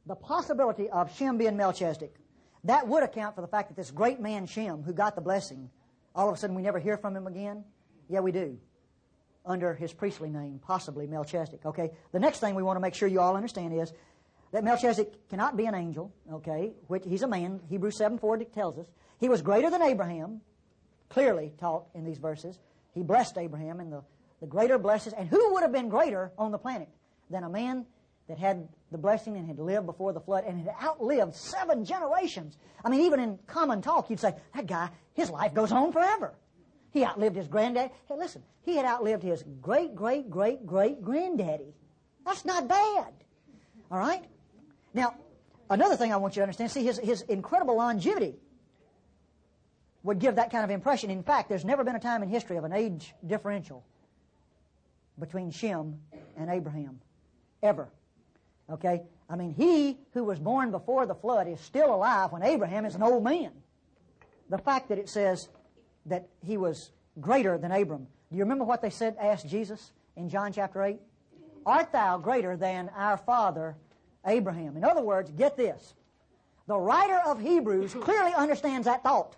the possibility of Shem being Melchizedek. That would account for the fact that this great man Shem, who got the blessing, all of a sudden we never hear from him again. Yeah, we do. Under his priestly name, possibly Melchizedek. Okay. The next thing we want to make sure you all understand is that Melchizedek cannot be an angel. Okay. Which he's a man. Hebrews 7:4 tells us he was greater than Abraham. Clearly taught in these verses. He blessed Abraham in the greater blessings. And who would have been greater on the planet than a man that had the blessing and had lived before the flood and had outlived 7 generations? I mean, even in common talk, you'd say, that guy, his life goes on forever. He outlived his granddad. Hey, listen, he had outlived his great-great-great-great-granddaddy. That's not bad. All right? Now, another thing I want you to understand, see, his incredible longevity would give that kind of impression. In fact, there's never been a time in history of an age differential between Shem and Abraham. Ever. Okay? I mean, he who was born before the flood is still alive when Abraham is an old man. The fact that it says that he was greater than Abram. Do you remember what they asked Jesus in John chapter 8? Art thou greater than our father Abraham? In other words, get this. The writer of Hebrews clearly understands that thought.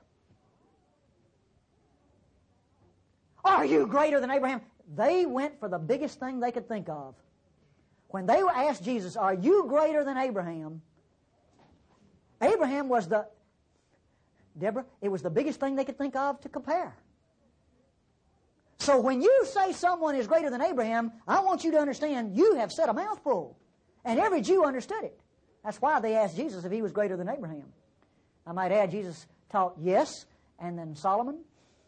Are you greater than Abraham? They went for the biggest thing they could think of. When they asked Jesus, are you greater than Abraham? Abraham was it was the biggest thing they could think of to compare. So when you say someone is greater than Abraham, I want you to understand you have said a mouthful. And every Jew understood it. That's why they asked Jesus if he was greater than Abraham. I might add, Jesus taught yes, and then Solomon,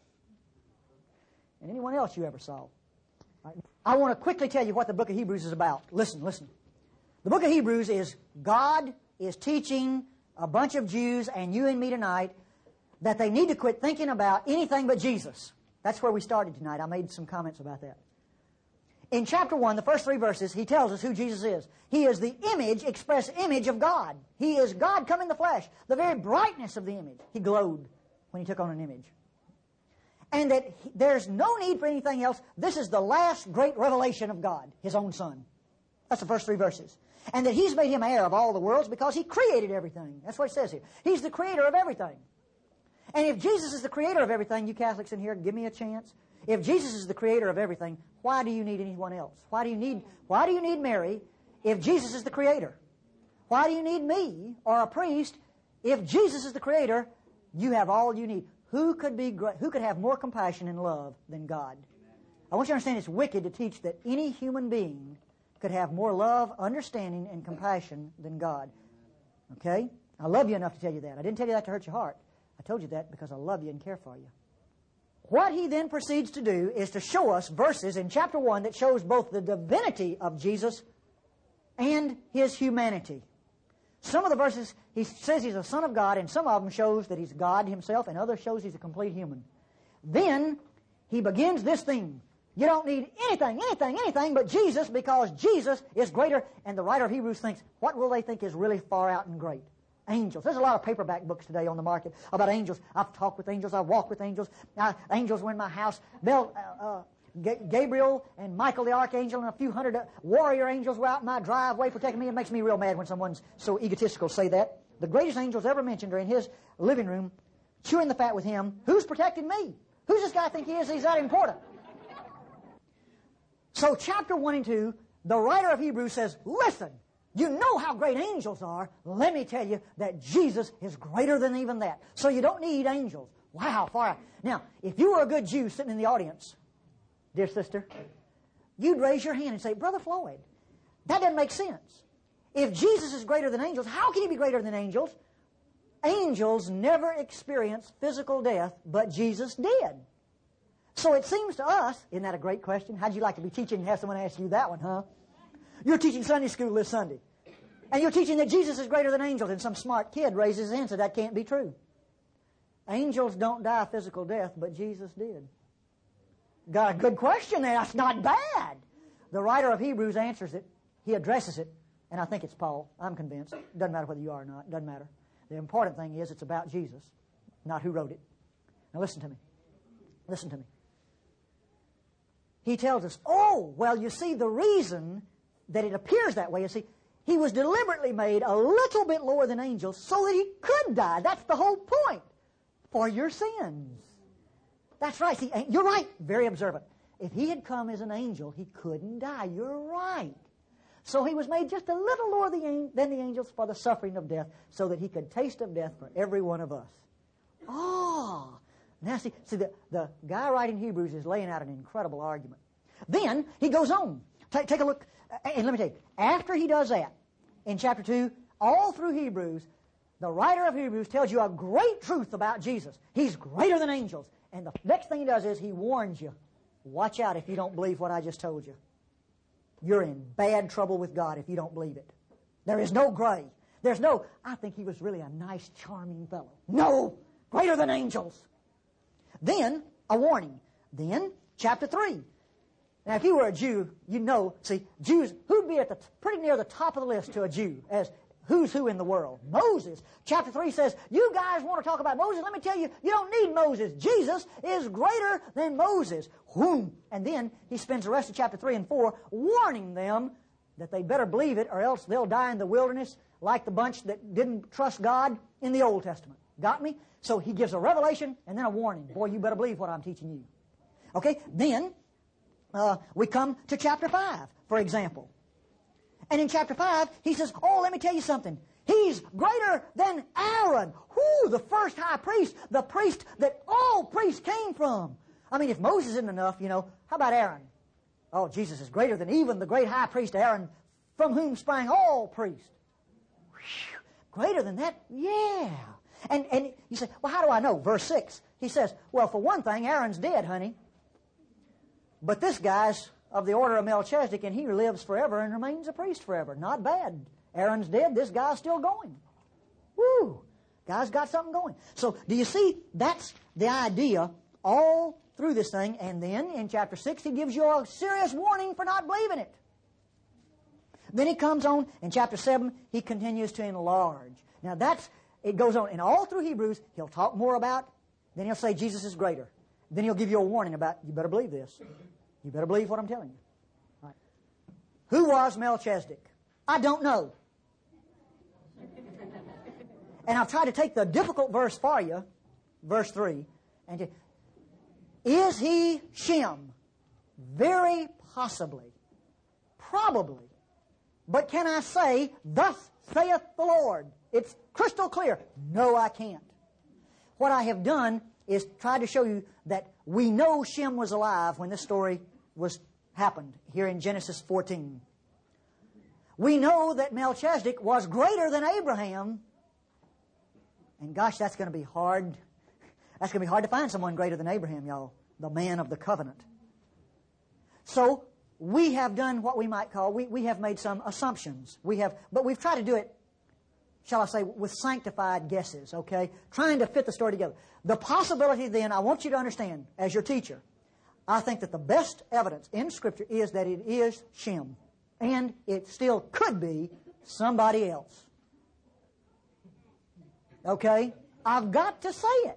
and anyone else you ever saw. Right. I want to quickly tell you what the book of Hebrews is about. Listen. The book of Hebrews is God is teaching a bunch of Jews and you and me tonight that they need to quit thinking about anything but Jesus. That's where we started tonight. I made some comments about that. In chapter 1, the first 3 verses, he tells us who Jesus is. He is the express image of God. He is God come in the flesh, the very brightness of the image. He glowed when he took on an image. And that there's no need for anything else. This is the last great revelation of God, his own Son. That's the first 3 verses. And that he's made him heir of all the worlds because he created everything. That's what it says here. He's the creator of everything. And if Jesus is the creator of everything, you Catholics in here, give me a chance. If Jesus is the creator of everything, why do you need anyone else? Why do you need Mary if Jesus is the creator? Why do you need me or a priest if Jesus is the creator? You have all you need. Who could have more compassion and love than God? I want you to understand it's wicked to teach that any human being could have more love, understanding, and compassion than God. Okay? I love you enough to tell you that. I didn't tell you that to hurt your heart. I told you that because I love you and care for you. What he then proceeds to do is to show us verses in chapter 1 that shows both the divinity of Jesus and his humanity. Some of the verses, he says he's a son of God, and some of them shows that he's God himself, and others shows he's a complete human. Then he begins this theme. You don't need anything but Jesus because Jesus is greater. And the writer of Hebrews thinks, what will they think is really far out and great? Angels. There's a lot of paperback books today on the market about angels. I've talked with angels. I've walked with angels. Angels were in my house. Gabriel and Michael the archangel and a few hundred warrior angels were out in my driveway protecting me. It makes me real mad when someone's so egotistical to say that. The greatest angels ever mentioned are in his living room, chewing the fat with him. Who's protecting me? Who's this guy think he is? He's that important. So chapter 1 and 2, the writer of Hebrews says, listen, you know how great angels are. Let me tell you that Jesus is greater than even that. So you don't need angels. Wow, far out. Now, if you were a good Jew sitting in the audience, dear sister, you'd raise your hand and say, Brother Floyd, that doesn't make sense. If Jesus is greater than angels, how can he be greater than angels? Angels never experienced physical death, but Jesus did. So it seems to us, isn't that a great question? How'd you like to be teaching and have someone ask you that one, huh? You're teaching Sunday school this Sunday. And you're teaching that Jesus is greater than angels. And some smart kid raises his hand and said, that can't be true. Angels don't die a physical death, but Jesus did. Got a good question there. That's not bad. The writer of Hebrews answers it. He addresses it. And I think it's Paul. I'm convinced. Doesn't matter whether you are or not. Doesn't matter. The important thing is it's about Jesus, not who wrote it. Now listen to me. Listen to me. He tells us, oh, well, you see, the reason that it appears that way, you see, He was deliberately made a little bit lower than angels so that he could die. That's the whole point. For your sins. That's right. See, you're right. Very observant. If he had come as an angel, he couldn't die. You're right. So he was made just a little lower than the angels for the suffering of death so that he could taste of death for every one of us. Oh! Now see the guy writing Hebrews is laying out an incredible argument. Then he goes on. Take a look. And let me tell you, after he does that, in chapter 2, all through Hebrews, the writer of Hebrews tells you a great truth about Jesus. He's greater than angels. And the next thing he does is he warns you, watch out if you don't believe what I just told you. You're in bad trouble with God if you don't believe it. There is no gray. There's no, I think he was really a nice, charming fellow. No! Greater than angels. Then, a warning. Then, chapter 3. Now, if you were a Jew, you'd know, see, Jews, who'd be at pretty near the top of the list to a Jew as who's who in the world? Moses. Chapter 3 says, you guys want to talk about Moses? Let me tell you, you don't need Moses. Jesus is greater than Moses. Whom? And then he spends the rest of chapter 3 and 4 warning them that they better believe it or else they'll die in the wilderness like the bunch that didn't trust God in the Old Testament. Got me? So he gives a revelation and then a warning. Boy, you better believe what I'm teaching you. Okay? Then we come to chapter 5, for example. And in chapter 5, he says, oh, let me tell you something. He's greater than Aaron. Whoo, the first high priest, the priest that all priests came from. I mean, if Moses isn't enough, how about Aaron? Oh, Jesus is greater than even the great high priest Aaron, from whom sprang all priests. Whew, greater than that? Yeah. And you say, well, how do I know? Verse 6, he says, well, for one thing, Aaron's dead, honey. But this guy's of the order of Melchizedek, and he lives forever and remains a priest forever. Not bad. Aaron's dead, this guy's still going. Woo! Guy's got something going. So, do you see, that's the idea all through this thing, and then in chapter 6, he gives you a serious warning for not believing it. Then he comes on, in chapter 7, he continues to enlarge. Now it goes on, and all through Hebrews, he'll talk more about, then he'll say Jesus is greater. Then he'll give you a warning about, you better believe this. You better believe what I'm telling you. All right. Who was Melchizedek? I don't know. And I'll try to take the difficult verse for you, verse 3. And is he Shem? Very possibly. Probably. But can I say, thus saith the Lord? It's crystal clear. No, I can't. What I have done is try to show you that we know Shem was alive when this story happened here in Genesis 14. We know that Melchizedek was greater than Abraham. And gosh, that's going to be hard. That's going to be hard to find someone greater than Abraham, y'all. The man of the covenant. So, we have done what we might call, we have made some assumptions. But we've tried to do it, shall I say, with sanctified guesses, okay? Trying to fit the story together. The possibility then, I want you to understand, as your teacher, I think that the best evidence in Scripture is that it is Shem. And it still could be somebody else. Okay? I've got to say it.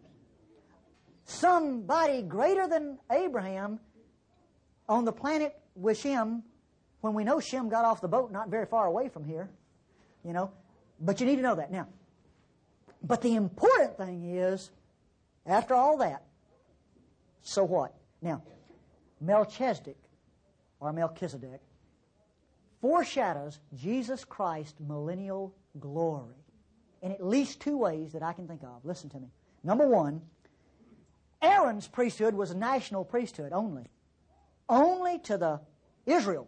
Somebody greater than Abraham on the planet with Shem, when we know Shem got off the boat not very far away from here, But you need to know that. Now, but the important thing is, after all that, so what? Now, Melchizedek, or Melchizedek, foreshadows Jesus Christ's millennial glory in at least two ways that I can think of. Listen to me. Number one, Aaron's priesthood was a national priesthood only. Only to the Israel.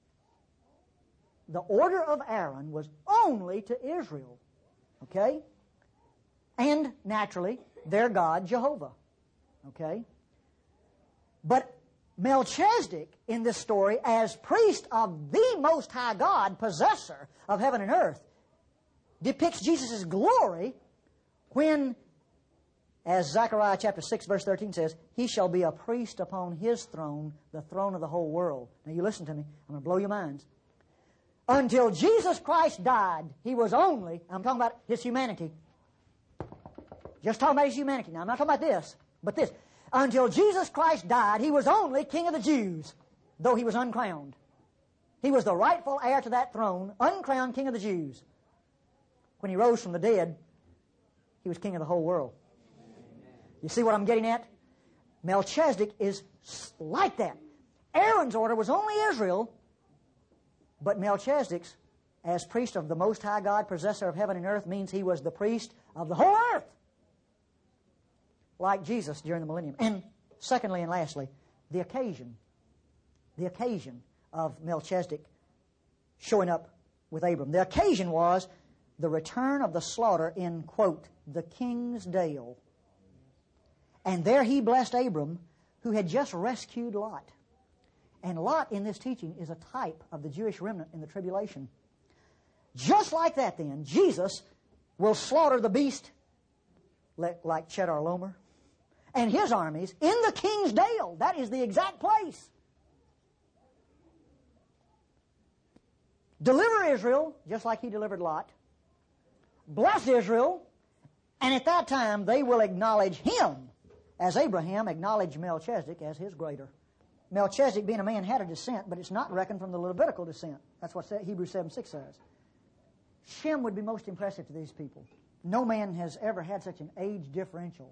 The order of Aaron was only to Israel. Okay? And, naturally, their God, Jehovah. Okay? But Melchizedek, in this story, as priest of the Most High God, possessor of heaven and earth, depicts Jesus' glory when, as Zechariah chapter 6, verse 13 says, he shall be a priest upon his throne, the throne of the whole world. Now, you listen to me. I'm going to blow your minds. Until Jesus Christ died, he was only, I'm talking about his humanity. Just talking about his humanity. Now, I'm not talking about this, but this. Until Jesus Christ died, he was only King of the Jews, though he was uncrowned. He was the rightful heir to that throne, uncrowned king of the Jews. When he rose from the dead, he was king of the whole world. You see what I'm getting at? Melchizedek is like that. Aaron's order was only Israel, but Melchizedek's, as priest of the Most High God, possessor of heaven and earth, means he was the priest of the whole earth, like Jesus during the millennium. And secondly and lastly, the occasion of Melchizedek showing up with Abram. The occasion was the return of the slaughter in, quote, the King's Dale. And there he blessed Abram, who had just rescued Lot. And Lot in this teaching is a type of the Jewish remnant in the tribulation. Just like that then, Jesus will slaughter the beast like Chedorlaomer and his armies in the King's Dale. That is the exact place. Deliver Israel, just like he delivered Lot. Bless Israel, and at that time they will acknowledge him as Abraham acknowledged Melchizedek as his greater. Melchizedek, being a man, had a descent, but it's not reckoned from the Levitical descent. That's what Hebrews 7:6 says. Shem would be most impressive to these people. No man has ever had such an age differential.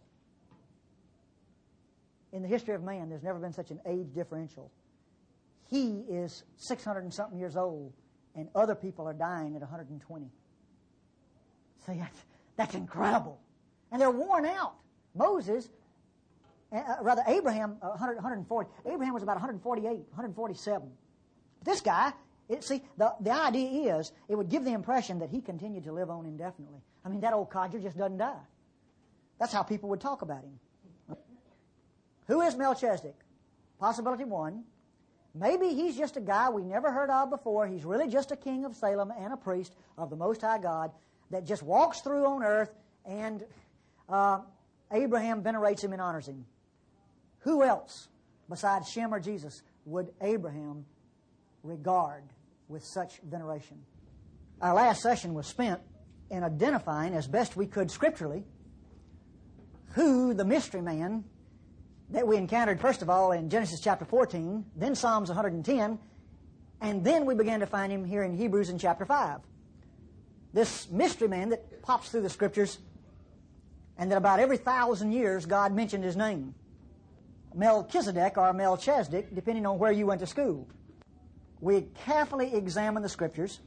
In the history of man, there's never been such an age differential. He is 600 and something years old, and other people are dying at 120. See, that's incredible. And they're worn out. Moses, Abraham, 140. Abraham was about 148, 147. This guy, the idea is, it would give the impression that he continued to live on indefinitely. I mean, that old codger just doesn't die. That's how people would talk about him. Who is Melchizedek? Possibility one. Maybe he's just a guy we never heard of before. He's really just a king of Salem and a priest of the Most High God that just walks through on earth, and Abraham venerates him and honors him. Who else besides Shem or Jesus would Abraham regard with such veneration? Our last session was spent in identifying as best we could scripturally who the mystery man that we encountered, first of all, in Genesis chapter 14, then Psalms 110, and then we began to find him here in Hebrews in chapter 5. This mystery man that pops through the Scriptures, and that about every 1,000 years God mentioned his name. Melchizedek or Melchizedek, depending on where you went to school. We carefully examine the Scriptures,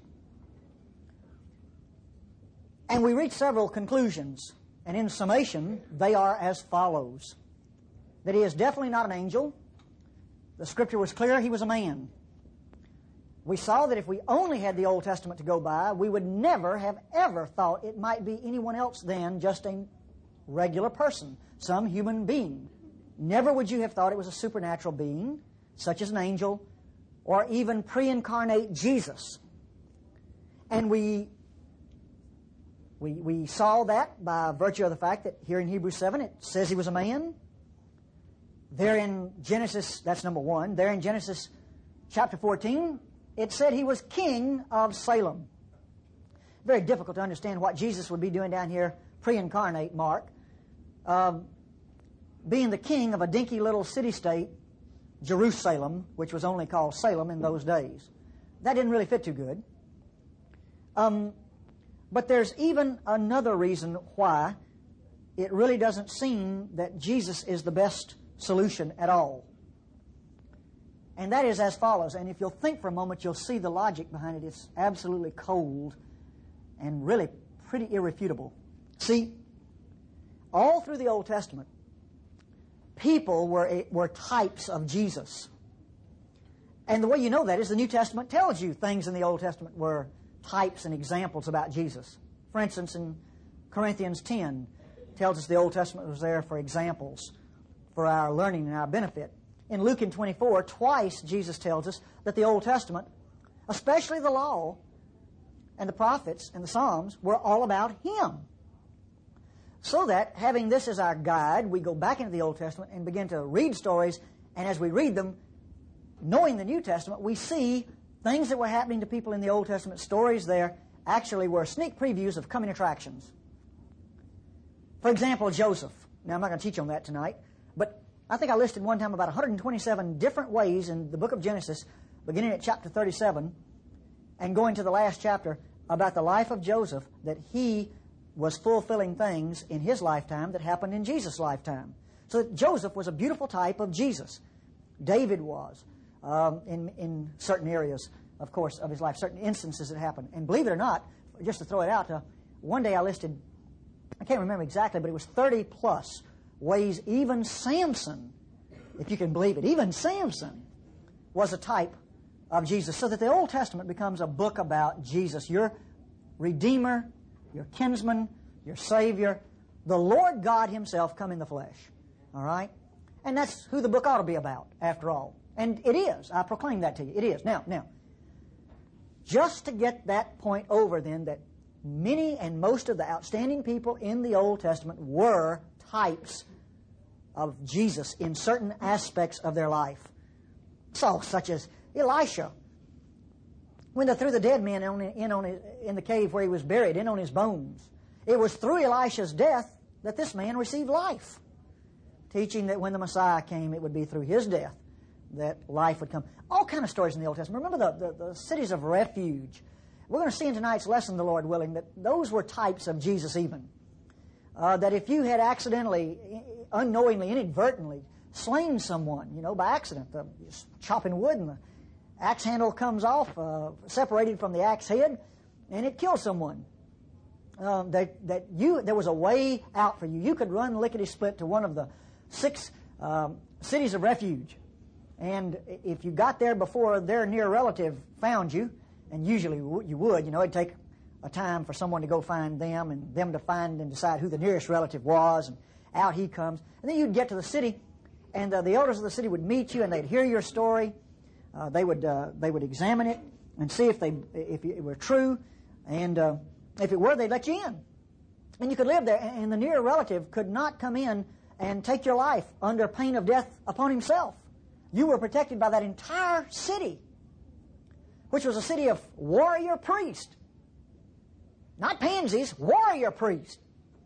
and we reach several conclusions. And in summation, they are as follows. That he is definitely not an angel. The Scripture was clear, he was a man. We saw that if we only had the Old Testament to go by, we would never have ever thought it might be anyone else than just a regular person, some human being. Never would you have thought it was a supernatural being, such as an angel, or even pre-incarnate Jesus. And we saw that by virtue of the fact that here in Hebrews 7 it says he was a man. There in Genesis, that's number one. There in Genesis chapter 14, it said he was king of Salem. Very difficult to understand what Jesus would be doing down here, pre-incarnate, Mark. Being the king of a dinky little city-state, Jerusalem, which was only called Salem in those days. That didn't really fit too good. But there's even another reason why it really doesn't seem that Jesus is the best solution at all. And that is as follows. And if you'll think for a moment, you'll see the logic behind it. It's absolutely cold and really pretty irrefutable. See, all through the Old Testament, people were types of Jesus. And the way you know that is the New Testament tells you things in the Old Testament were types and examples about Jesus. For instance, in Corinthians 10, tells us the Old Testament was there for examples, for our learning and our benefit. In Luke 24, twice Jesus tells us that the Old Testament, especially the law and the prophets and the Psalms, were all about Him. So that, having this as our guide, we go back into the Old Testament and begin to read stories, and as we read them, knowing the New Testament, we see things that were happening to people in the Old Testament. Stories there actually were sneak previews of coming attractions. For example, Joseph. Now, I'm not going to teach on that tonight, but I think I listed one time about 127 different ways in the book of Genesis beginning at chapter 37 and going to the last chapter, about the life of Joseph, that he was fulfilling things in his lifetime that happened in Jesus' lifetime. So that Joseph was a beautiful type of Jesus. David was, in certain areas, of course, of his life, certain instances that happened. And believe it or not, just to throw it out, one day I listed, I can't remember exactly, but it was 30 plus ways even Samson, if you can believe it, even Samson was a type of Jesus. So that the Old Testament becomes a book about Jesus, your Redeemer, your kinsman, your Savior, the Lord God Himself come in the flesh. All right? And that's who the book ought to be about, after all. And it is. I proclaim that to you. It is. Now, just to get that point over then, that many and most of the outstanding people in the Old Testament were types of Jesus in certain aspects of their life. So, such as Elisha. When they threw the dead man in the cave where he was buried, in on his bones, it was through Elisha's death that this man received life, teaching that when the Messiah came, it would be through his death that life would come. All kind of stories in the Old Testament. Remember the cities of refuge. We're going to see in tonight's lesson, the Lord willing, that those were types of Jesus even. That if you had accidentally, unknowingly, inadvertently slain someone, by accident, chopping wood and the axe handle comes off, separated from the axe head, and it kills someone. There was a way out for you. You could run lickety-split to one of the 6 cities of refuge. And if you got there before their near relative found you, and usually you would, it'd take a time for someone to go find them and them to find and decide who the nearest relative was, and out he comes. And then you'd get to the city, and the elders of the city would meet you, and they'd hear your story. They would examine it and see if it were true, and if it were, they'd let you in. And you could live there, and the near relative could not come in and take your life under pain of death upon himself. You were protected by that entire city, which was a city of warrior priests. Not pansies, warrior priests.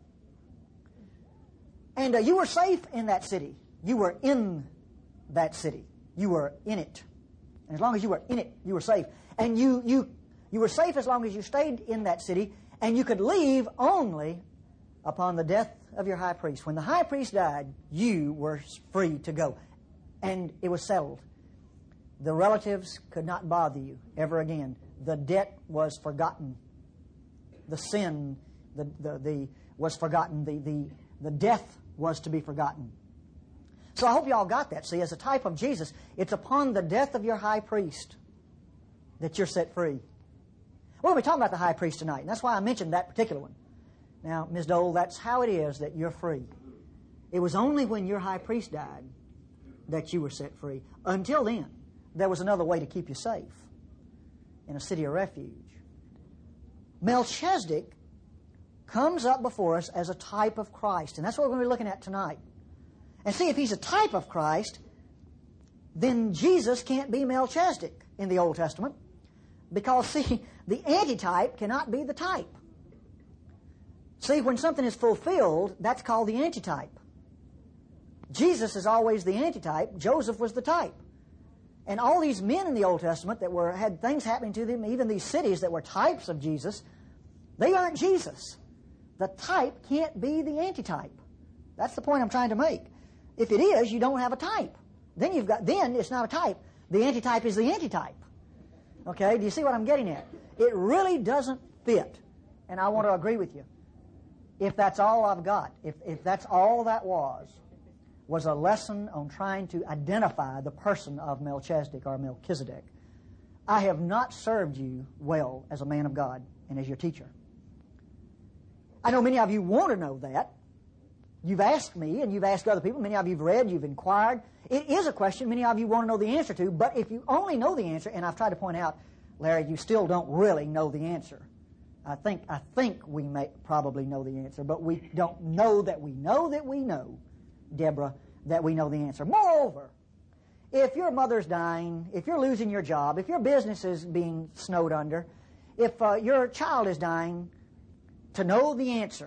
And you were safe in that city. You were in that city. You were in it. And as long as you were in it, you were safe. And you were safe as long as you stayed in that city, and you could leave only upon the death of your high priest. When the high priest died, you were free to go. And it was settled. The relatives could not bother you ever again. The debt was forgotten. The sin was forgotten. The death was to be forgotten. So I hope you all got that. See, as a type of Jesus, it's upon the death of your high priest that you're set free. We'll be talking about the high priest tonight, and that's why I mentioned that particular one. Now, Ms. Dole, that's how it is that you're free. It was only when your high priest died that you were set free. Until then, there was another way to keep you safe in a city of refuge. Melchizedek comes up before us as a type of Christ, and that's what we're going to be looking at tonight. And see, if he's a type of Christ, then Jesus can't be Melchizedek in the Old Testament, because, see, the antitype cannot be the type. See, when something is fulfilled, that's called the antitype. Jesus is always the antitype. Joseph was the type. And all these men in the Old Testament that had things happening to them, even these cities that were types of Jesus, they aren't Jesus. The type can't be the antitype. That's the point I'm trying to make. If it is, you don't have a type. Then it's not a type. The antitype is the antitype. Okay, do you see what I'm getting at? It really doesn't fit. And I want to agree with you. If that's all I've got, if that's all that was a lesson on trying to identify the person of Melchizedek or Melchizedek, I have not served you well as a man of God and as your teacher. I know many of you want to know that. You've asked me and you've asked other people. Many of you have read, you've inquired. It is a question many of you want to know the answer to, but if you only know the answer, and I've tried to point out, Larry, you still don't really know the answer. I think we may probably know the answer, but we don't know that we know, Deborah, that we know the answer. Moreover, if your mother's dying, if you're losing your job, if your business is being snowed under, if your child is dying, to know the answer,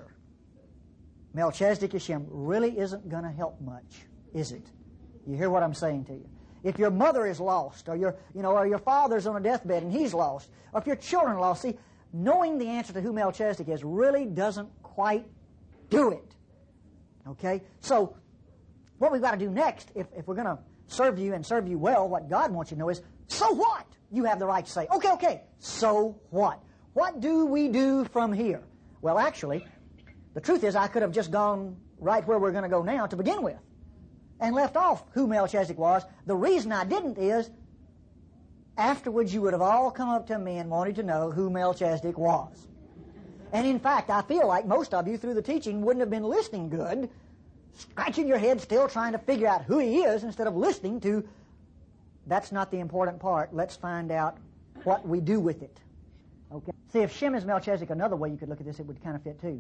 Melchizedek Hashem really isn't going to help much, is it? You hear what I'm saying to you? If your mother is lost, or your father's on a deathbed and he's lost, or if your children are lost, see, knowing the answer to who Melchizedek is really doesn't quite do it. Okay? So, what we've got to do next, if we're going to serve you and serve you well, what God wants you to know is, so what? You have the right to say, okay, so what? What do we do from here? Well, actually, the truth is I could have just gone right where we're going to go now to begin with and left off who Melchizedek was. The reason I didn't is afterwards you would have all come up to me and wanted to know who Melchizedek was. And in fact, I feel like most of you through the teaching wouldn't have been listening good, scratching your head still trying to figure out who he is instead of listening to, that's not the important part. Let's find out what we do with it. Okay. See, if Shem is Melchizedek, another way you could look at this, it would kind of fit too.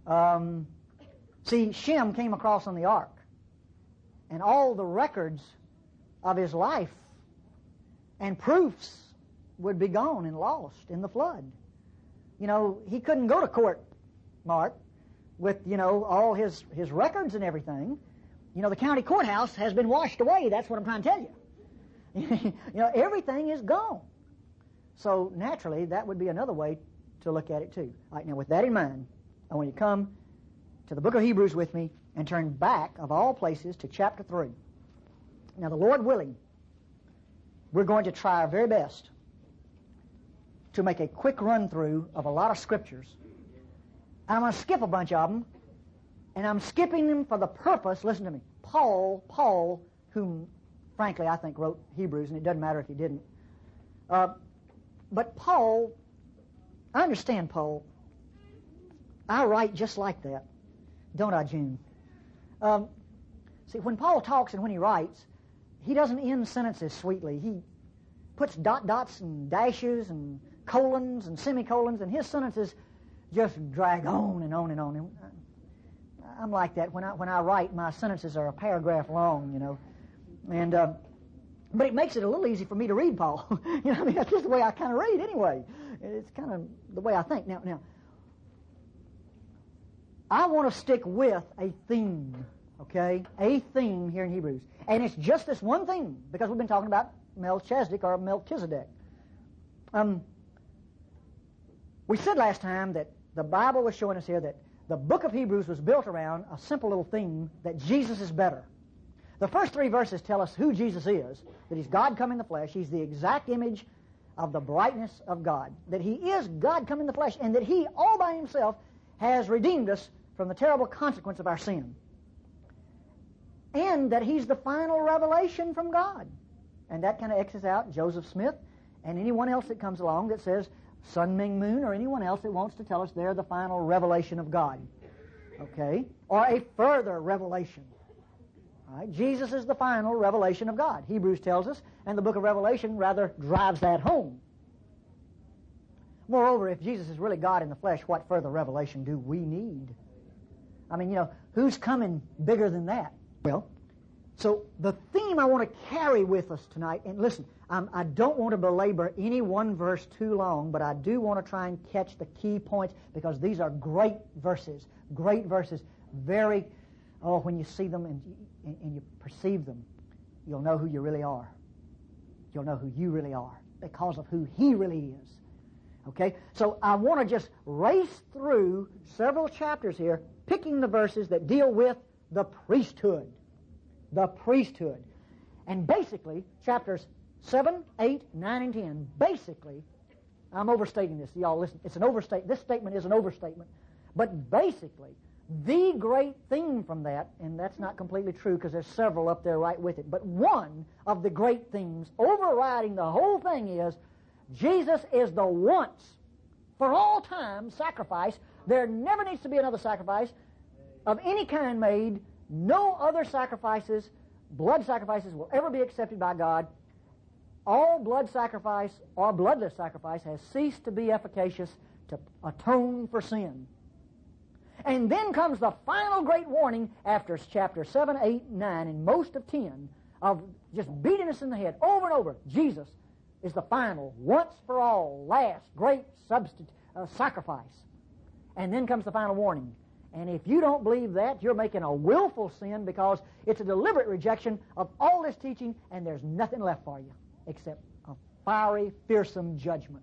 See, Shem came across on the ark, and all the records of his life and proofs would be gone and lost in the flood. He couldn't go to court, Mark, with, all his records and everything. The county courthouse has been washed away. That's what I'm trying to tell you. Everything is gone. So naturally, that would be another way to look at it too. All right, now with that in mind, I want you to come to the book of Hebrews with me and turn back, of all places, to chapter 3. Now, the Lord willing, we're going to try our very best to make a quick run-through of a lot of scriptures. I'm going to skip a bunch of them, and I'm skipping them for the purpose, listen to me, Paul, whom, frankly, I think wrote Hebrews, and it doesn't matter if he didn't. But Paul, I understand Paul. I write just like that. Don't I, June? See, when Paul talks and when he writes, he doesn't end sentences sweetly. He puts dots and dashes and colons and semicolons, and his sentences just drag on and on and on. And I'm like that. When I write, my sentences are a paragraph long, And but it makes it a little easy for me to read Paul. That's just the way I kind of read anyway. It's kind of the way I think. Now, I want to stick with a theme, okay? A theme here in Hebrews. And it's just this one theme, because we've been talking about Melchizedek or Melchizedek. We said last time that the Bible was showing us here that the book of Hebrews was built around a simple little theme, that Jesus is better. The first 3 verses tell us who Jesus is, that he's God come in the flesh, he's the exact image of the brightness of God, that he is God come in the flesh, and that he, all by himself, has redeemed us from the terrible consequence of our sin. And that he's the final revelation from God. And that kind of X's out Joseph Smith and anyone else that comes along that says Sun Ming Moon or anyone else that wants to tell us they're the final revelation of God. Okay? Or a further revelation. All right? Jesus is the final revelation of God. Hebrews tells us, and the book of Revelation rather drives that home. Moreover, if Jesus is really God in the flesh, what further revelation do we need? I mean, who's coming bigger than that? Well, so the theme I want to carry with us tonight, and listen, I don't want to belabor any one verse too long, but I do want to try and catch the key points, because these are great verses, very, when you see them and you perceive them, you'll know who you really are. You'll know who you really are because of who he really is. Okay? So I want to just race through several chapters here, picking the verses that deal with the priesthood. The priesthood. And basically, chapters 7, 8, 9, and 10, basically, I'm overstating this. Y'all listen, it's an overstatement. This statement is an overstatement. But basically, the great theme from that, and that's not completely true because there's several up there right with it, but one of the great themes overriding the whole thing is Jesus is the once for all time sacrifice. There never needs to be another sacrifice of any kind made. No other sacrifices, blood sacrifices, will ever be accepted by God. All blood sacrifice or bloodless sacrifice has ceased to be efficacious to atone for sin. And then comes the final great warning after chapter 7, 8, 9, and most of 10 of just beating us in the head over and over. Jesus is the final, once for all, last, great sacrifice. And then comes the final warning. And if you don't believe that, you're making a willful sin, because it's a deliberate rejection of all this teaching, and there's nothing left for you except a fiery, fearsome judgment.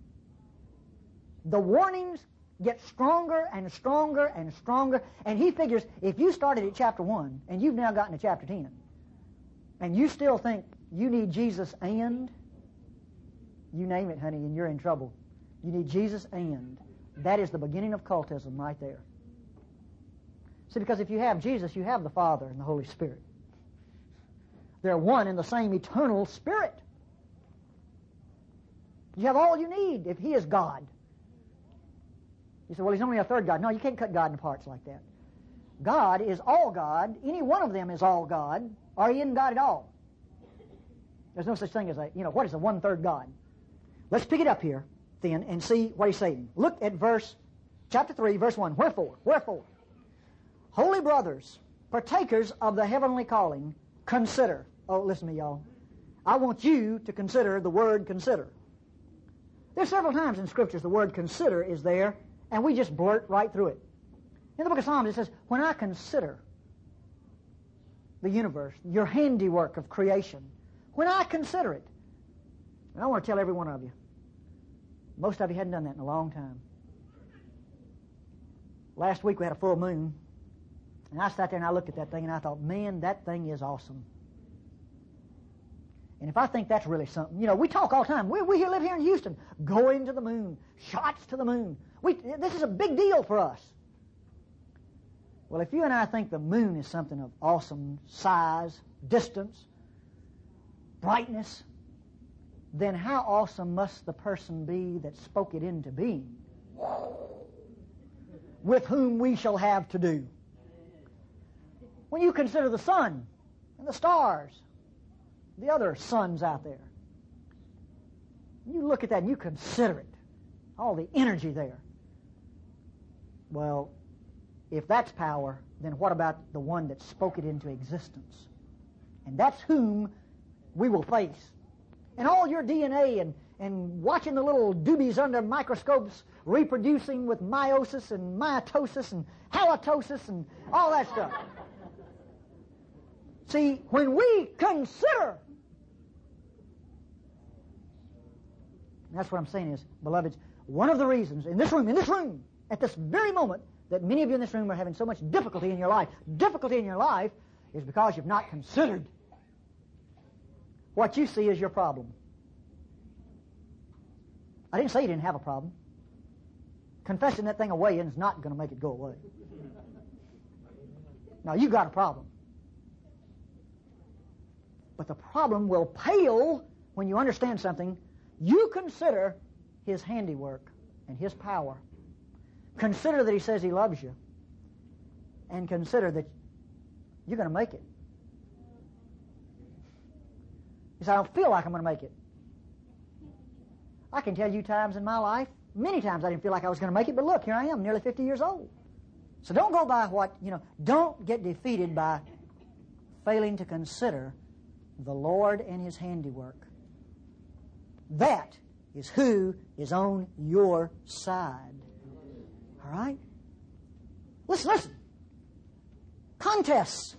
The warnings get stronger and stronger and stronger, and he figures if you started at chapter 1 and you've now gotten to chapter 10, and you still think you need Jesus and, you name it, honey, and you're in trouble. You need Jesus and. That is the beginning of cultism right there. See, because if you have Jesus, you have the Father and the Holy Spirit. They're one in the same eternal Spirit. You have all you need if He is God. You say, well, He's only a third God. No, you can't cut God into parts like that. God is all God. Any one of them is all God, or He isn't God at all. There's no such thing as what is a one-third God? Let's pick it up here, then, and see what He's saying. Look at chapter 3, verse 1. Wherefore, holy brothers, partakers of the heavenly calling, consider. Oh, listen to me, y'all. I want you to consider the word consider. There's several times in Scriptures the word consider is there, and we just blurt right through it. In the book of Psalms it says, when I consider the universe, your handiwork of creation, when I consider it, and I want to tell every one of you, most of you hadn't done that in a long time. Last week we had a full moon, and I sat there and I looked at that thing and I thought, man, that thing is awesome. And if I think that's really something, we talk all the time. We live here in Houston, going to the moon, shots to the moon. This is a big deal for us. Well, if you and I think the moon is something of awesome size, distance, brightness, then how awesome must the person be that spoke it into being, with whom we shall have to do? When you consider the sun and the stars, the other suns out there, you look at that and you consider it, all the energy there. Well, if that's power, then what about the one that spoke it into existence? And that's whom we will face. And all your DNA and watching the little doobies under microscopes reproducing with meiosis and mitosis and halitosis and all that stuff. See, when we consider, that's what I'm saying is, beloveds, one of the reasons in this room, at this very moment, that many of you in this room are having so much difficulty in your life is because you've not considered. What you see is your problem. I didn't say you didn't have a problem. Confessing that thing away is not going to make it go away. Now, you've got a problem. But the problem will pale when you understand something. You consider His handiwork and His power. Consider that He says He loves you. And consider that you're going to make it. You say, I don't feel like I'm going to make it. I can tell you times in my life, many times I didn't feel like I was going to make it, but look, here I am, nearly 50 years old. So don't go by don't get defeated by failing to consider the Lord and His handiwork. That is who is on your side. All right? Listen. Contests,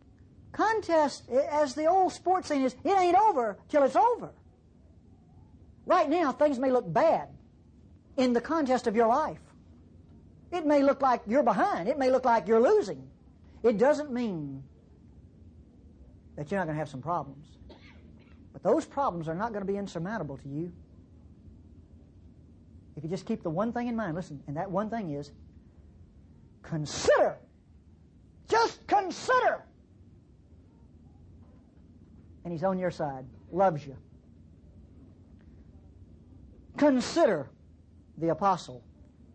as the old sports saying is, it ain't over till it's over. Right now, things may look bad in the contest of your life. It may look like you're behind. It may look like you're losing. It doesn't mean that you're not going to have some problems. But those problems are not going to be insurmountable to you if you just keep the one thing in mind. Listen, and that one thing is, consider. Just consider. And He's on your side, loves you. Consider the apostle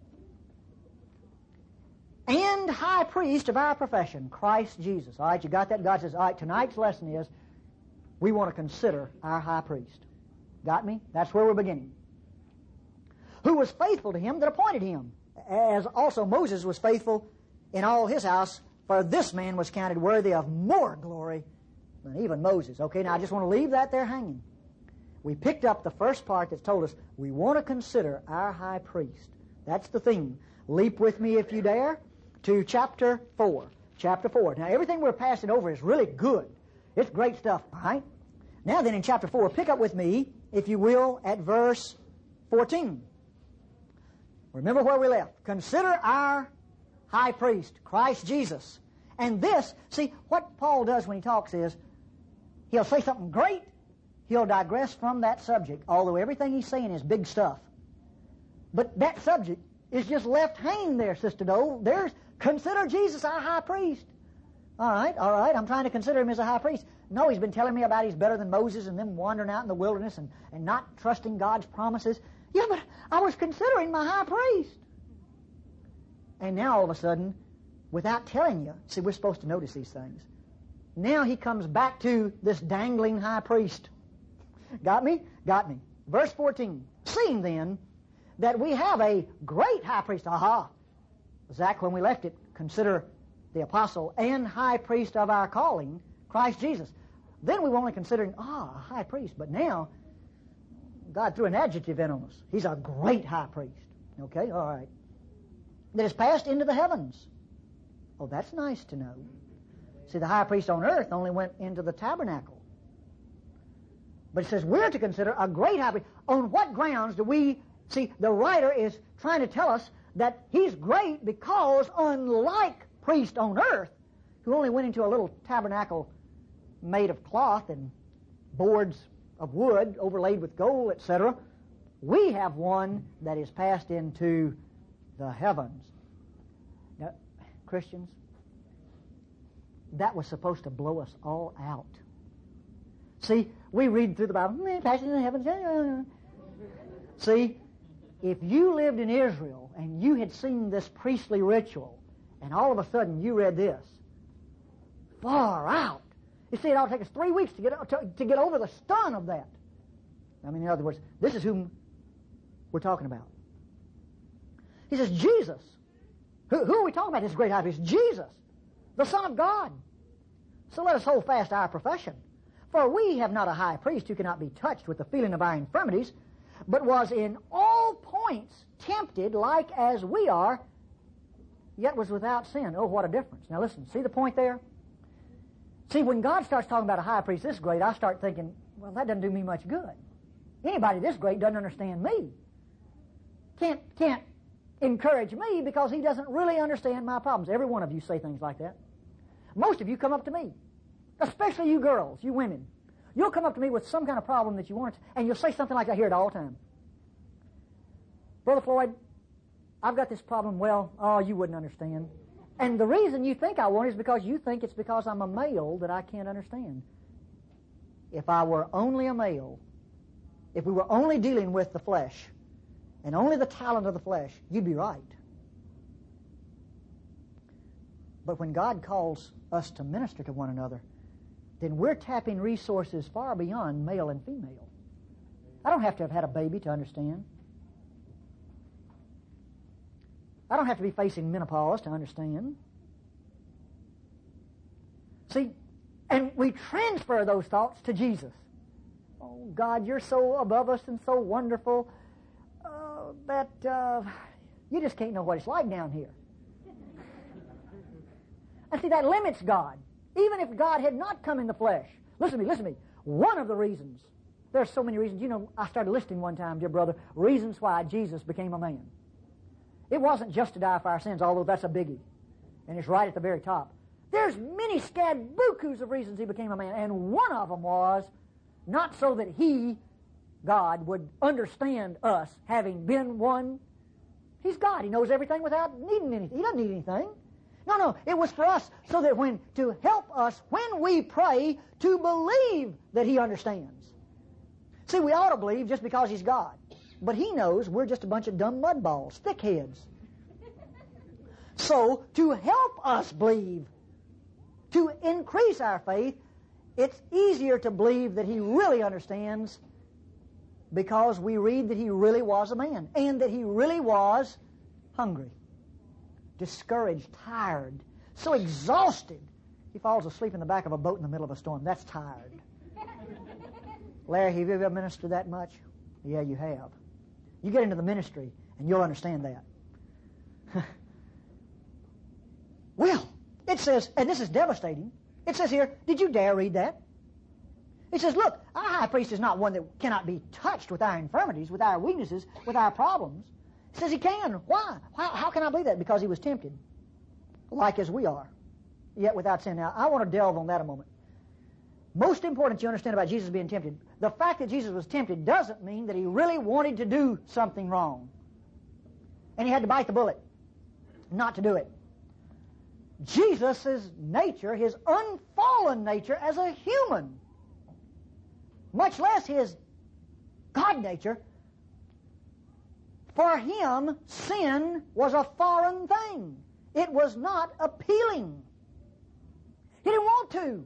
and high priest of our profession, Christ Jesus. All right, you got that? God says, all right, tonight's lesson is we want to consider our high priest. Got me? That's where we're beginning. Who was faithful to Him that appointed Him, as also Moses was faithful in all his house, for this man was counted worthy of more glory than even Moses. Okay, now I just want to leave that there hanging. We picked up the first part that's told us we want to consider our high priest. That's the theme. Leap with me if you dare. to chapter 4. Chapter 4. Now, everything we're passing over is really good. It's great stuff, all right? Now then, in chapter 4, pick up with me, if you will, at verse 14. Remember where we left. Consider our high priest, Christ Jesus. And this, see, what Paul does when he talks is, he'll say something great, he'll digress from that subject, although everything he's saying is big stuff. But that subject is just left hanging there, Sister Dole. Consider Jesus our high priest. All right, I'm trying to consider him as a high priest. No, he's been telling me about he's better than Moses and them wandering out in the wilderness and not trusting God's promises. Yeah, but I was considering my high priest. And now all of a sudden, without telling you, see, we're supposed to notice these things. Now he comes back to this dangling high priest. Got me? Got me. Verse 14. Seeing then that we have a great high priest. Aha. Zach, when we left it, consider the apostle and high priest of our calling, Christ Jesus. Then we were only considering, a high priest. But now, God threw an adjective in on us. He's a great high priest. Okay, all right. That has passed into the heavens. Oh, that's nice to know. See, the high priest on earth only went into the tabernacle. But it says we're to consider a great high priest. On what grounds do we... See, the writer is trying to tell us that he's great because unlike priests on earth, who only went into a little tabernacle made of cloth and boards of wood overlaid with gold, etc., we have one that is passed into the heavens. Now, Christians, that was supposed to blow us all out. See, we read through the Bible, passed into the heavens. See, if you lived in Israel and you had seen this priestly ritual, and all of a sudden you read this, far out. You see, it ought to take us 3 weeks to get over the stun of that. I mean, in other words, this is whom we're talking about. He says, Jesus. Who are we talking about, this great high priest? Jesus, the Son of God. So let us hold fast our profession. For we have not a high priest who cannot be touched with the feeling of our infirmities, but was in all points tempted like as we are, yet was without sin. Oh, what a difference. Now listen, see the point there? See, when God starts talking about a high priest this great, I start thinking, well, that doesn't do me much good. Anybody this great doesn't understand me. Can't encourage me because he doesn't really understand my problems. Every one of you say things like that. Most of you come up to me, especially you girls, you women. You'll come up to me with some kind of problem that you want, and you'll say something like I hear it all the time. Brother Floyd, I've got this problem. Well, you wouldn't understand. And the reason you think I won't is because you think it's because I'm a male that I can't understand. If I were only a male, if we were only dealing with the flesh, and only the talent of the flesh, you'd be right. But when God calls us to minister to one another, then we're tapping resources far beyond male and female. I don't have to have had a baby to understand. I don't have to be facing menopause to understand. See, and we transfer those thoughts to Jesus. Oh, God, you're so above us and so wonderful that you just can't know what it's like down here. And see, that limits God. Even if God had not come in the flesh. Listen to me. One of the reasons, there's so many reasons. You know, I started listing one time, dear brother, reasons why Jesus became a man. It wasn't just to die for our sins, although that's a biggie. And it's right at the very top. There's many bukus of reasons he became a man. And one of them was not so that he, God, would understand us having been one. He's God. He knows everything without needing anything. He doesn't need anything. No, it was for us so that to help us when we pray to believe that he understands. See, we ought to believe just because he's God. But he knows we're just a bunch of dumb mudballs, thickheads. So, to help us believe, to increase our faith, it's easier to believe that he really understands because we read that he really was a man and that he really was hungry, discouraged, tired, so exhausted, he falls asleep in the back of a boat in the middle of a storm. That's tired. Larry, have you ever ministered that much? Yeah, you have. You get into the ministry, and you'll understand that. Well, it says, and this is devastating, it says here, did you dare read that? It says, look, our high priest is not one that cannot be touched with our infirmities, with our weaknesses, with our problems. It says he can. Why? How can I believe that? Because he was tempted, like as we are, yet without sin. Now, I want to delve on that a moment. Most important you understand about Jesus being tempted, the fact that Jesus was tempted doesn't mean that he really wanted to do something wrong. And he had to bite the bullet not to do it. Jesus' nature, his unfallen nature as a human, much less his God nature, for him, sin was a foreign thing. It was not appealing. He didn't want to.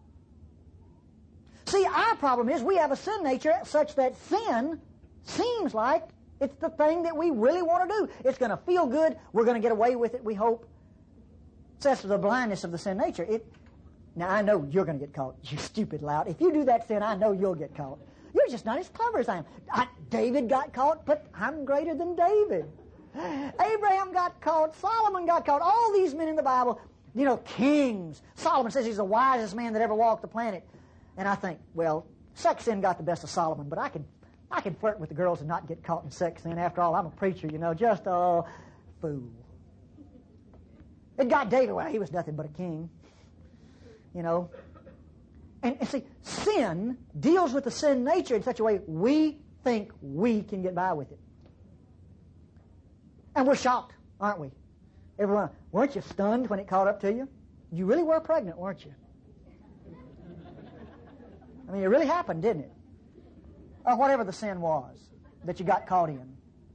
See, our problem is we have a sin nature such that sin seems like it's the thing that we really want to do. It's going to feel good. We're going to get away with it, we hope. So that's the blindness of the sin nature. Now, I know you're going to get caught, you stupid lout. If you do that sin, I know you'll get caught. You're just not as clever as I am. David got caught, but I'm greater than David. Abraham got caught. Solomon got caught. All these men in the Bible, kings. Solomon says he's the wisest man that ever walked the planet. And I think, well, sex sin got the best of Solomon, but I can flirt with the girls and not get caught in sex sin. After all, I'm a preacher, just a fool. It got David, well, he was nothing but a king. And see, sin deals with the sin nature in such a way we think we can get by with it. And we're shocked, aren't we? Everyone, weren't you stunned when it caught up to you? You really were pregnant, weren't you? I mean, it really happened, didn't it? Or whatever the sin was that you got caught in.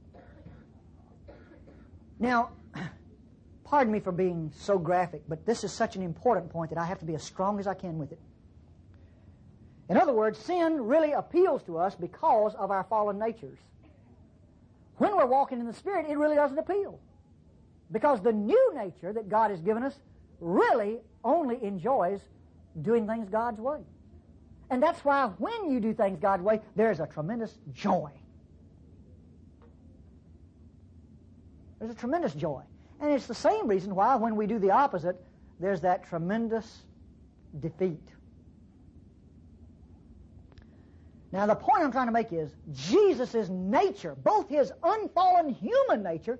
Now, pardon me for being so graphic, but this is such an important point that I have to be as strong as I can with it. In other words, sin really appeals to us because of our fallen natures. When we're walking in the Spirit, it really doesn't appeal. Because the new nature that God has given us really only enjoys doing things God's way. And that's why when you do things God's way, there's a tremendous joy. There's a tremendous joy. And it's the same reason why when we do the opposite, there's that tremendous defeat. Now, the point I'm trying to make is Jesus' nature, both his unfallen human nature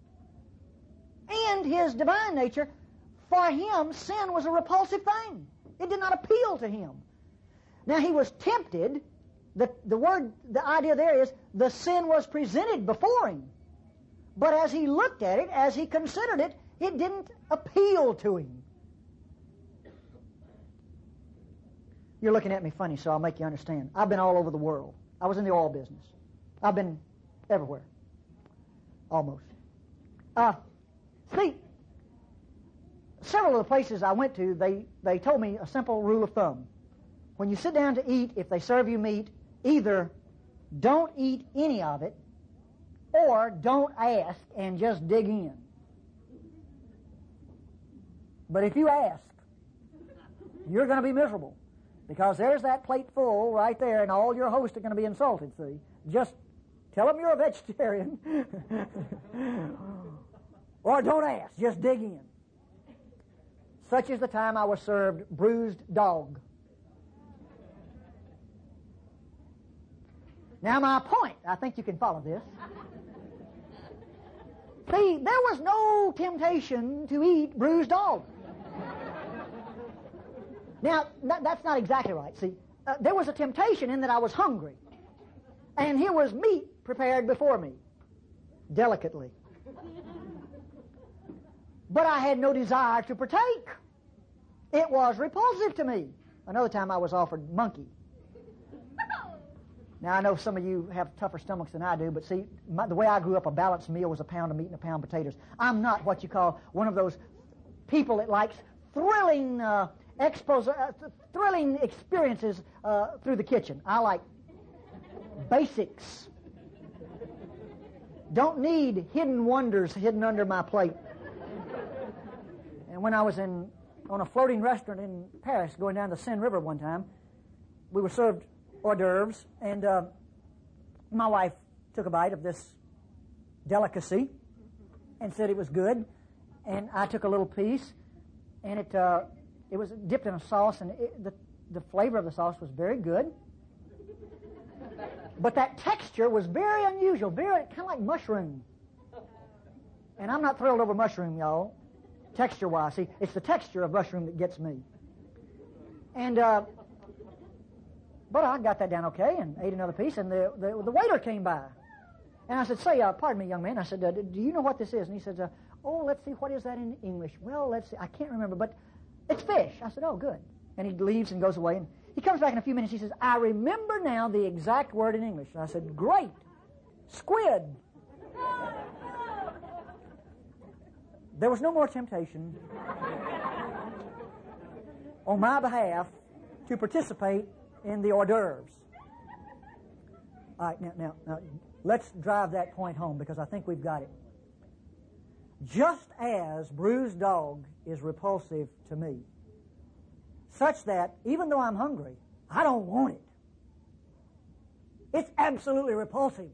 and his divine nature, for him, sin was a repulsive thing. It did not appeal to him. Now, he was tempted. The idea there is the sin was presented before him. But as he looked at it, as he considered it, it didn't appeal to him. You're looking at me funny, so I'll make you understand. I've been all over the world. I was in the oil business. I've been everywhere. Almost. See, several of the places I went to, they told me a simple rule of thumb. When you sit down to eat, if they serve you meat, either don't eat any of it, or don't ask and just dig in. But if you ask, you're going to be miserable. Because there's that plate full right there, and all your hosts are going to be insulted, see. Just tell them you're a vegetarian. Or don't ask, just dig in. Such is the time I was served bruised dog. Now my point, I think you can follow this. See, there was no temptation to eat bruised dog. Now, that's not exactly right. See, there was a temptation in that I was hungry. And here was meat prepared before me, delicately. But I had no desire to partake. It was repulsive to me. Another time I was offered monkey. Now, I know some of you have tougher stomachs than I do, but see, the way I grew up, a balanced meal was a pound of meat and a pound of potatoes. I'm not what you call one of those people that likes thrilling thrilling experiences through the kitchen. I like basics. Don't need hidden wonders hidden under my plate. And when I was on a floating restaurant in Paris, going down the Seine River one time, we were served hors d'oeuvres, and my wife took a bite of this delicacy and said it was good. And I took a little piece, and it was dipped in a sauce, and the flavor of the sauce was very good. But that texture was very unusual, very kind of like mushroom. And I'm not thrilled over mushroom, y'all, texture-wise. See, it's the texture of mushroom that gets me. And but I got that down okay and ate another piece, and the waiter came by. And I said, say, pardon me, young man. I said, do you know what this is? And he says, oh, let's see, what is that in English? Well, let's see, I can't remember, but it's fish. I said, oh, good. And he leaves and goes away, and he comes back in a few minutes. He says, I remember now the exact word in English. And I said, great, squid. There was no more temptation on my behalf to participate in the hors d'oeuvres. All right, now, let's drive that point home, because I think we've got it. Just as bruised dog is repulsive to me, such that even though I'm hungry, I don't want it. It's absolutely repulsive.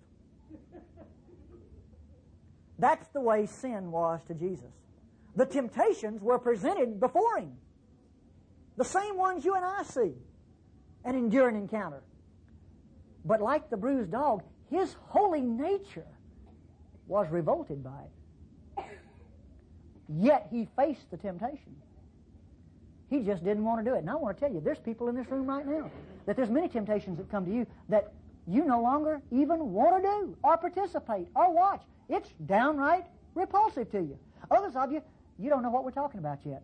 That's the way sin was to Jesus. The temptations were presented before him. The same ones you and I see and endure and encounter. But like the bruised dog, his holy nature was revolted by it. Yet he faced the temptation. He just didn't want to do it. And I want to tell you, there's people in this room right now that there's many temptations that come to you that you no longer even want to do or participate or watch. It's downright repulsive to you. Others of you, you don't know what we're talking about yet.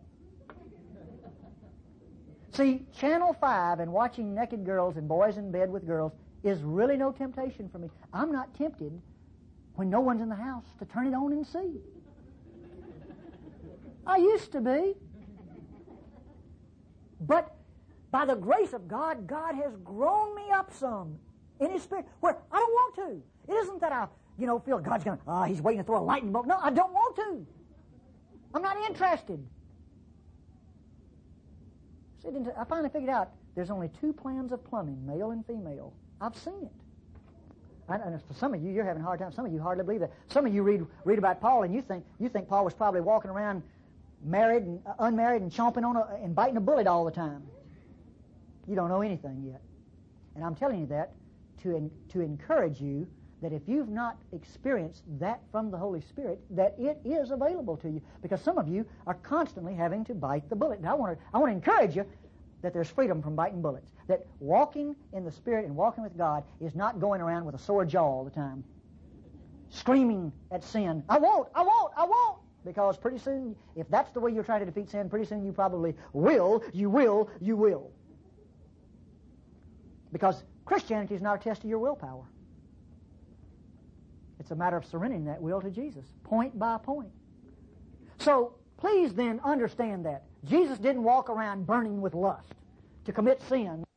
See, Channel 5 and watching naked girls and boys in bed with girls is really no temptation for me. I'm not tempted when no one's in the house to turn it on and see. I used to be. But by the grace of God, God has grown me up some in His Spirit where I don't want to. It isn't that I, feel God's going, He's waiting to throw a lightning bolt. No, I don't want to. I'm not interested. I finally figured out there's only 2 plans of plumbing, male and female. I've seen it. And for some of you, you're having a hard time. Some of you hardly believe that. Some of you read about Paul, and you think Paul was probably walking around married and unmarried and chomping on and biting a bullet all the time. You don't know anything yet. And I'm telling you that to encourage you that if you've not experienced that from the Holy Spirit, that it is available to you. Because some of you are constantly having to bite the bullet. And I want to encourage you that there's freedom from biting bullets. That walking in the Spirit and walking with God is not going around with a sore jaw all the time, screaming at sin, I won't. Because pretty soon, if that's the way you're trying to defeat sin, pretty soon you probably will. You will. Because Christianity is not a test of your willpower. It's a matter of surrendering that will to Jesus, point by point. So, please then understand that. Jesus didn't walk around burning with lust to commit sin.